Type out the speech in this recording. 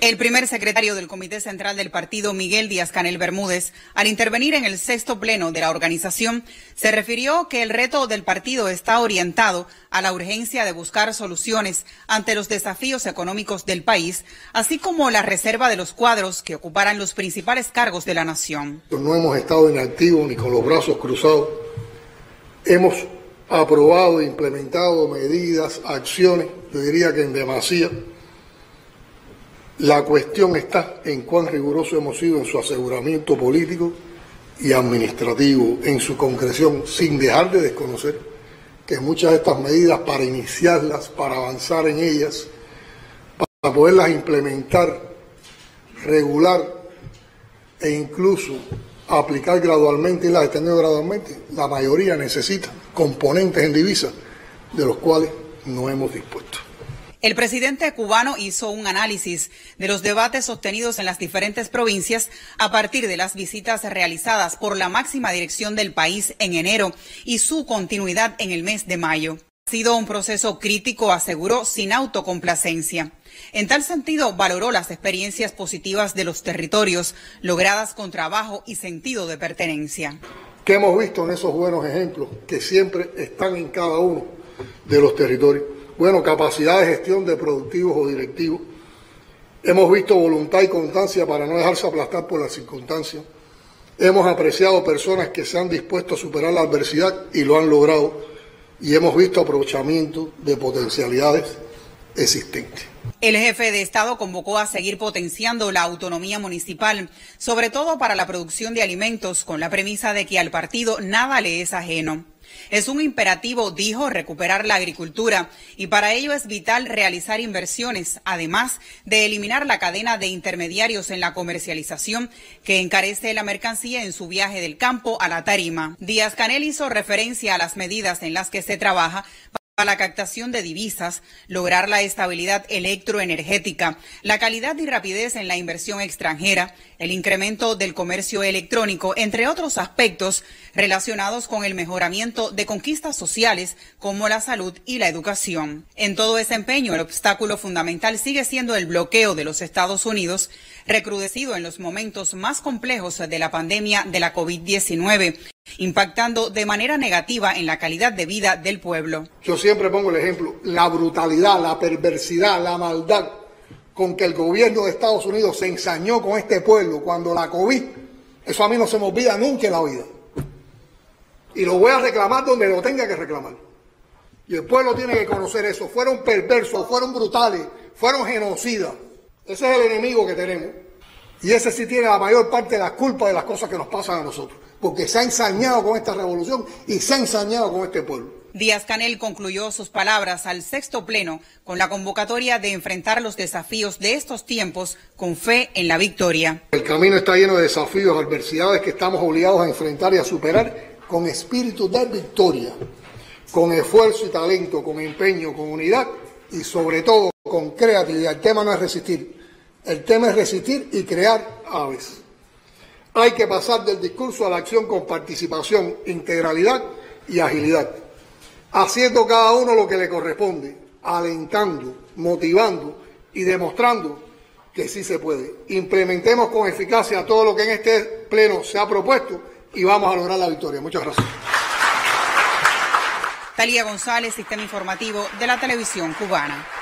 El primer secretario del Comité Central del Partido, Miguel Díaz-Canel Bermúdez, al intervenir en el 6º pleno de la organización, se refirió que el reto del partido está orientado a la urgencia de buscar soluciones ante los desafíos económicos del país, así como la reserva de los cuadros que ocuparán los principales cargos de la nación. No hemos estado inactivos ni con los brazos cruzados. Hemos aprobado e implementado medidas, acciones, yo diría que en demasía. La cuestión está en cuán riguroso hemos sido en su aseguramiento político y administrativo, en su concreción, sin dejar de desconocer que muchas de estas medidas, para iniciarlas, para avanzar en ellas, para poderlas implementar, regular e incluso aplicar gradualmente y las extender gradualmente, la mayoría necesita componentes en divisas de los cuales no hemos dispuesto. El presidente cubano hizo un análisis de los debates sostenidos en las diferentes provincias a partir de las visitas realizadas por la máxima dirección del país en enero y su continuidad en el mes de mayo. Ha sido un proceso crítico, aseguró, sin autocomplacencia. En tal sentido, valoró las experiencias positivas de los territorios, logradas con trabajo y sentido de pertenencia. ¿Qué hemos visto en esos buenos ejemplos que siempre están en cada uno de los territorios? Bueno, capacidad de gestión de productivos o directivos. Hemos visto voluntad y constancia para no dejarse aplastar por las circunstancias. Hemos apreciado personas que se han dispuesto a superar la adversidad y lo han logrado. Y hemos visto aprovechamiento de potencialidades existentes. El jefe de Estado convocó a seguir potenciando la autonomía municipal, sobre todo para la producción de alimentos, con la premisa de que al partido nada le es ajeno. Es un imperativo, dijo, recuperar la agricultura y para ello es vital realizar inversiones, además de eliminar la cadena de intermediarios en la comercialización que encarece la mercancía en su viaje del campo a la tarima. Díaz-Canel hizo referencia a las medidas en las que se trabaja para la captación de divisas, lograr la estabilidad electroenergética, la calidad y rapidez en la inversión extranjera, el incremento del comercio electrónico, entre otros aspectos relacionados con el mejoramiento de conquistas sociales como la salud y la educación. En todo ese empeño, el obstáculo fundamental sigue siendo el bloqueo de los Estados Unidos, recrudecido en los momentos más complejos de la pandemia de la COVID-19. Impactando de manera negativa en la calidad de vida del pueblo. Yo siempre pongo el ejemplo, la brutalidad, la perversidad, la maldad con que el gobierno de Estados Unidos se ensañó con este pueblo cuando la COVID, eso a mí no se me olvida nunca en la vida. Y lo voy a reclamar donde lo tenga que reclamar. Y el pueblo tiene que conocer eso. Fueron perversos, fueron brutales, fueron genocidas. Ese es el enemigo que tenemos. Y ese sí tiene la mayor parte de la culpa de las cosas que nos pasan a nosotros. Porque se ha ensañado con esta revolución y se ha ensañado con este pueblo. Díaz-Canel concluyó sus palabras al 6º pleno con la convocatoria de enfrentar los desafíos de estos tiempos con fe en la victoria. El camino está lleno de desafíos, adversidades que estamos obligados a enfrentar y a superar con espíritu de victoria, con esfuerzo y talento, con empeño, con unidad y sobre todo con creatividad. El tema no es resistir, el tema es resistir y crear a la vez. Hay que pasar del discurso a la acción con participación, integralidad y agilidad, haciendo cada uno lo que le corresponde, alentando, motivando y demostrando que sí se puede. Implementemos con eficacia todo lo que en este pleno se ha propuesto y vamos a lograr la victoria. Muchas gracias. Talía González, Sistema Informativo de la Televisión Cubana.